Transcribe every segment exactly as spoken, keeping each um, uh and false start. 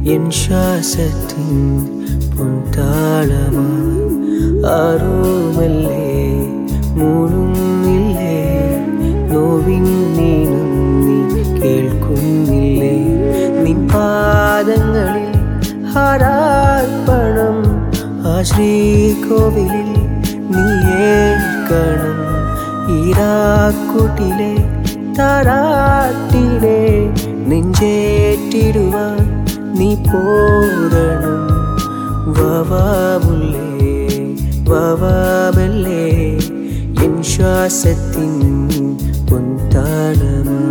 N ശ്വാസത്തിൻ പൊൻതാളമായി ആരോമല്ലേ മൂളുന്നില്ലേ Novin നീനും നീ കേൾക്കുന്നില്ലേ നിൻ പാദങ്ങളിൽ ഹാരാർപ്പണം ആ ശ്രീകോവിലിൽ നീ ഏൽക്കണം ഈരാക്കുട്ടിലെ താരാട്ടിനെ നെഞ്ചേറ്റിടുവാൻ നീ പോരണം വാവാമുല്ലേ വാവാമല്ലേ എൻ ശ്വാസത്തിൻ പൊൻതാളമായി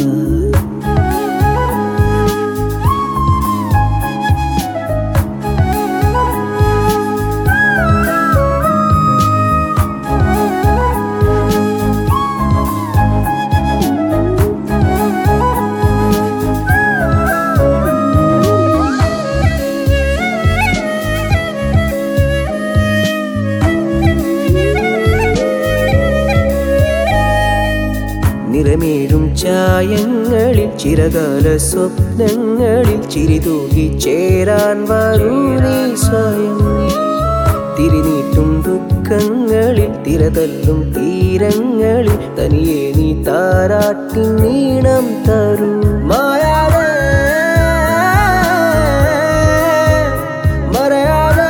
നിറമേഴും ചായങ്ങളിൽ ചിരകാല സ്വപ്നങ്ങളിൽ ചിരിതൂകി ചേരാൻ വരൂ നീ സ്വയം തിരിനീട്ടും ദുഃഖങ്ങളിൽ തിരതല്ലും തീരങ്ങളിൽ തനിയെ നീ താരാട്ടിൻ നീണം തരൂ മായാതെ മറയാതെ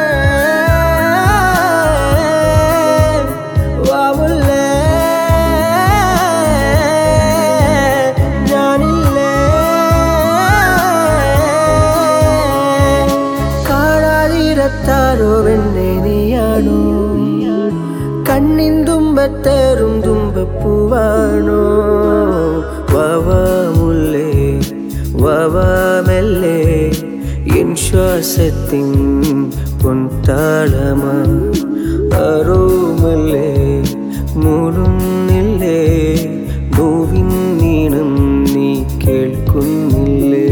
വാവുല്ലേ ാരോ വെണ്ണെ നീയാണോ കണ്ണിൻ തുമ്പത്തേറും തുമ്പപ്പൂവാണോ വാവാമുല്ലേ വാവാമല്ലേ എൻ ശ്വാസത്തിൻ പൊൻതാളമായി ആരോമല്ലേ മൂളുന്നില്ലേ നോവിൻ നീണം നീ കേൾക്കുന്നില്ലേ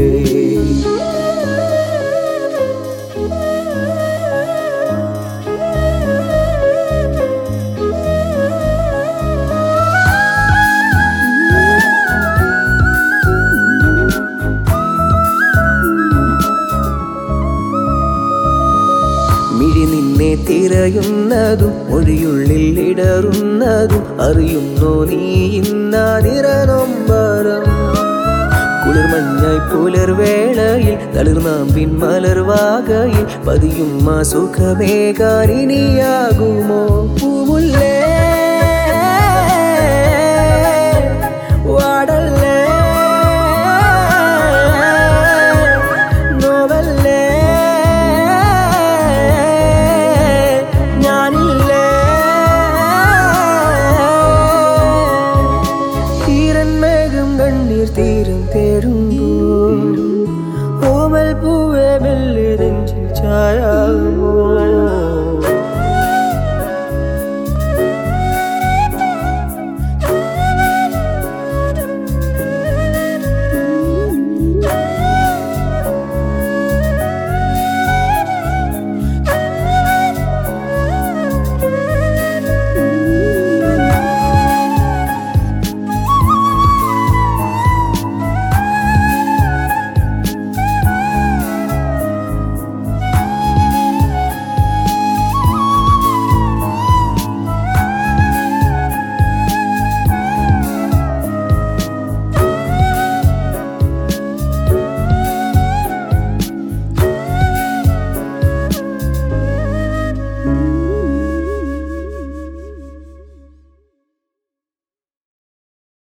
മിഴി നിന്നെ തിരയുന്നതും മൊഴിയുള്ളിൽ ഇടറുന്നതും അറിയുന്നോ നീ ഇന്നാ നിറനൊമ്പരം കുളിർമഞ്ഞായി പുലർവേളയിൽ തളിർനാമ്പിൻ മലർവാകയിൽ പതിയും ആ സുഖമേകാനിനിയാകുമോ പൂമുല്ലേ വാടല്ലേ നോവല്ലേ കണ്ണീർ തീരം തേടുമ്പോൾ ഓമൽ പൂവേ മെല്ലെ നെഞ്ചിൽ ചായാകുമോ